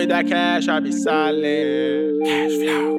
With that cash, I be silent. Cash flow.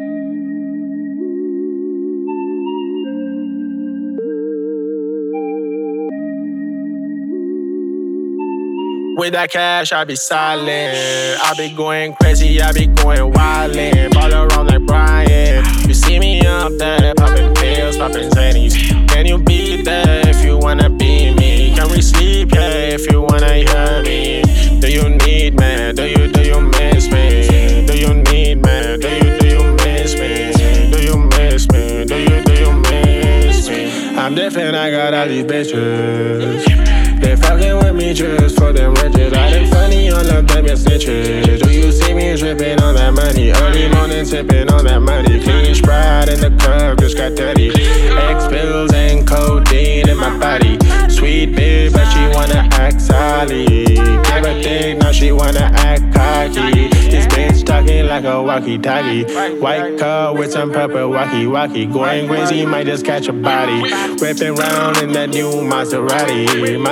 With that cash, I be silent. I be going crazy, I be going wildin'. Ball around like Brian. You see me up there, poppin' pills, poppin' zanies. Can you be there if you wanna be me? Can we sleep, yeah, if you wanna hear me? Do you need me? Do you miss me? Do you need me? Do you miss me? Do you miss me? Do you miss me? I'm different, I got all these bitches. They fucking with me just for them riches. I look funny, all of them your snitches. Do you see me dripping on that money? Early morning sipping on that money. Clean Sprite in the club, just got dirty. X pills and codeine in my body. Sweet bitch, but she wanna act solid. Give her dick, now she wanna act cocky. This bitch talking like a walkie-talkie. White car with some purple walkie-walkie. Going crazy, might just catch a body. Whipping round in that new Maserati.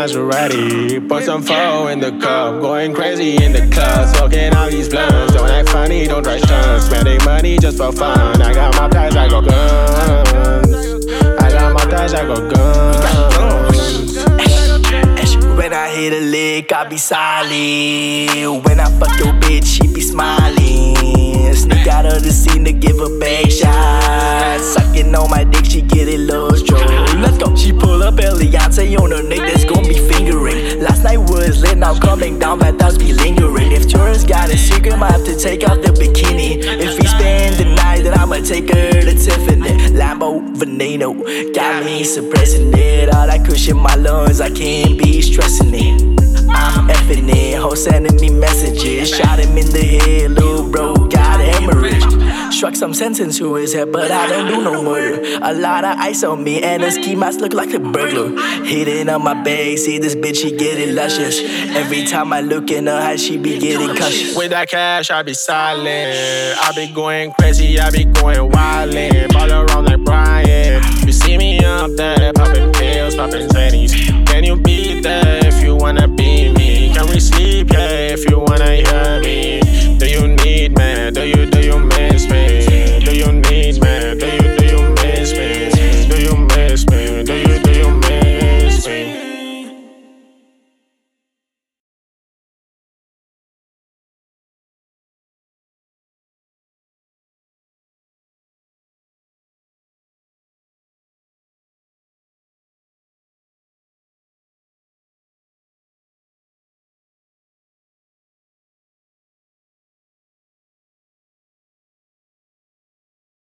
Put some foe in the cup. Going crazy in the club. Smoking all these blunts. Don't act funny, don't try stunts. Spending money just for fun. I got my ties, I got guns. I got my ties, I got guns. When I hit a lick, I be silent. When I fuck your bitch, she be smiling. Sneak out of the scene to give a back shot. Sucking on my dick, she get it low stroke. Let's go. She pull up Eliante on her neck, that's gon' be fingering. Last night was lit, now coming down, my thoughts be lingering. If tourists got a secret, might have to take off the bikini. If we spend the night, then I'ma take her to Tiffany. Lambo Veneno, got me suppressing it. All that cushion in my lungs, I can't be stressing it. I'm effing it, hoes sending me messages. Shot him in the head, little bro got a hemorrhage. Struck some sentence to his head, but I don't do no murder. A lot of ice on me, and the ski mask look like a burglar. Hitting on my bag, see this bitch, she getting luscious. Every time I look in her eyes, she be getting cautious. With that cash, I be silent. I be going crazy, I be going wildin'. Ball around like Brian. You see me up there, poppin' pills, poppin' zanies. Can you be there if you wanna be me? Can we sleep, yeah, if you wanna hear me? Do you need me? Do you